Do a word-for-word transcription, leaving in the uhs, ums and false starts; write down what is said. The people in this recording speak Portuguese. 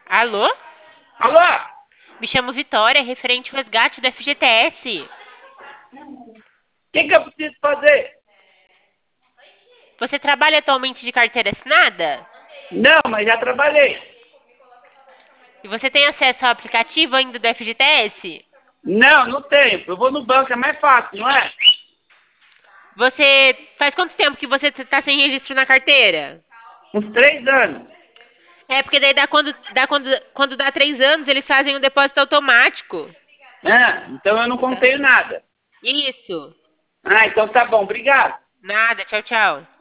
Alô? Alô? Me chamo Vitória, referente ao resgate do F G T S. O que, que eu preciso fazer? Você trabalha atualmente de carteira assinada? Não, mas já trabalhei. E você tem acesso ao aplicativo ainda do F G T S? Não, não tenho. Eu vou no banco, é mais fácil, não é? Você faz quanto tempo que você está sem registro na carteira? Uns três anos. É porque daí dá quando dá quando, quando dá três anos eles fazem um depósito automático. Ah, então eu não contei nada. Isso. Ah, então tá bom, obrigado. Nada. Tchau, tchau.